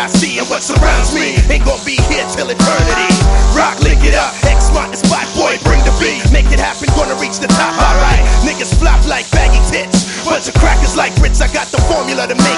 I see and what surrounds me ain't gonna be here till eternity. Rock, link it up, X-Mont and Spot Boy, bring the beat. Make it happen, gonna reach the top, alright. Niggas flop like baggy tits, bunch of crackers like Ritz. I got the formula to make